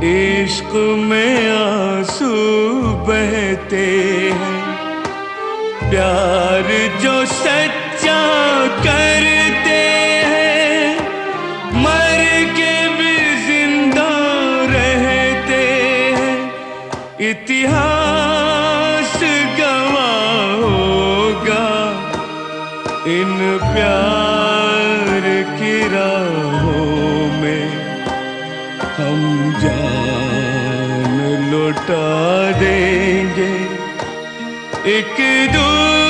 इश्क में आंसू बहते हैं, प्यार जो सच्चा करते हैं, मर के भी जिंदा रहते हैं। इतिहास गवाह होगा इन प्यार की राहों में, हम जान लौटा देंगे एक दूसरे